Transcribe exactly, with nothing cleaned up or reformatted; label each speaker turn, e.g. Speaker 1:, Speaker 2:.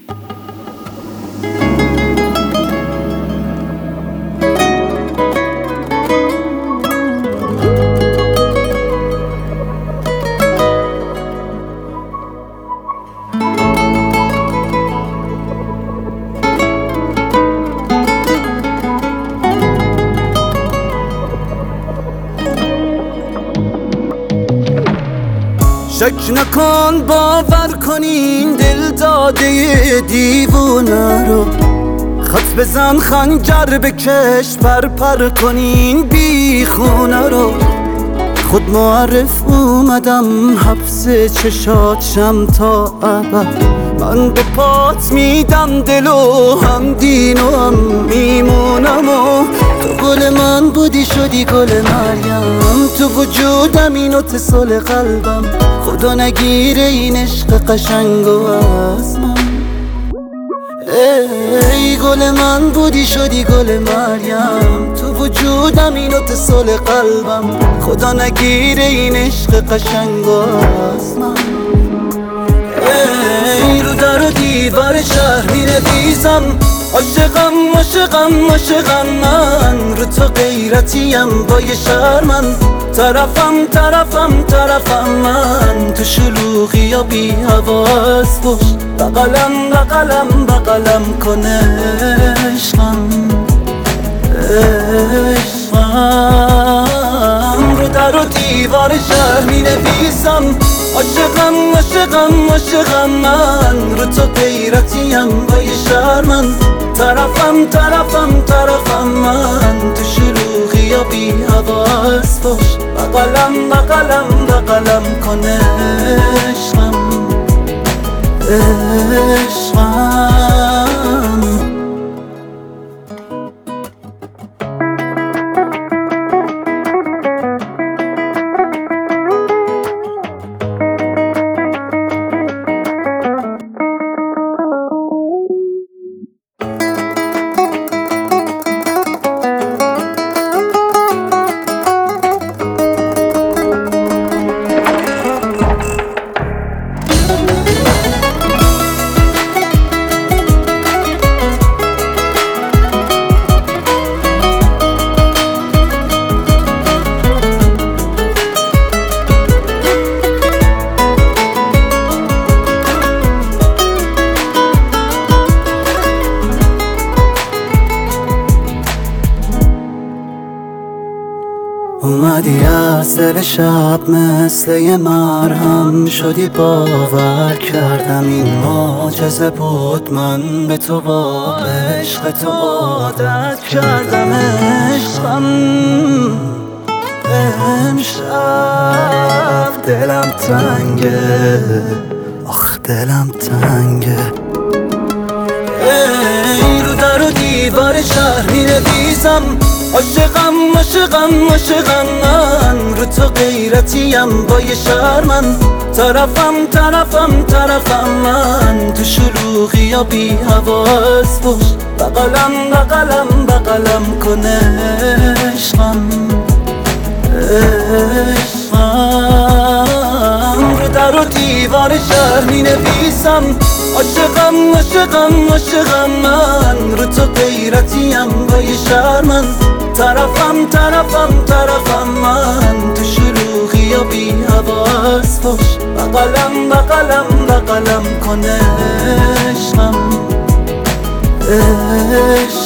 Speaker 1: شک نکن باور کنین دل داده دیوونه رو، خط بزن خنجر بکش پر پر کنین بی خونه رو. خود معرف اومدم حبس چشاتشم تا ابد، من به پات میدم دل و هم دین و هم میمونم و تو گل من بودی شدی گل مریم، تو وجودم این اتصال قلبم، خدا نگیره این عشق قشنگ و از من. ای گل من بودی شدی گل مریم، تو وجودم این اتصال قلبم، خدا نگیره این عشق قشنگ و از من. ای رو در و دیوار شهر می نویسم عاشقم عاشقم عاشقم من، رو تو غیرتیم با یه شرمن، طرفم طرفم طرفم من، تو شلوغی یا بی حواس باش، بغلم بغلم بغلم کن عشقم عشقم. رو در و دیوار شهر می نویسم عاشقم عاشقم عاشقم من، رو تو غیرتیم با یه شرمن، طرفم طرفم طرفم من، تو شلوغی یا بی حواس باش، بغلم بغلم بغلم کن عشقم عشقم. اومدی از دل شب مثل یه مرهم شدی، باور کردم این معجزه بود، من به تو با عشق تو عادت کردم عشقم. امشب دلم تنگه آخ دلم تنگه. ای رو در و دیوار شهر می نویسم عاشقم عاشقم عاشقم من، رو تو غیرتیم با یه شرمن، طرفم طرفم طرفم من، تو شلوغی یا بی حواس باش، بغلم بغلم بغلم کن عشقم عشقم. رو در و دیوار شهر می نویسم عاشقم عاشقم عاشقم من، رو تو غیرتیم با یه شرمن، طرفم طرفم طرفم من، تو شلوغی یا بی حواس باش، بغلم بغلم بغلم کن عشقم عشقم.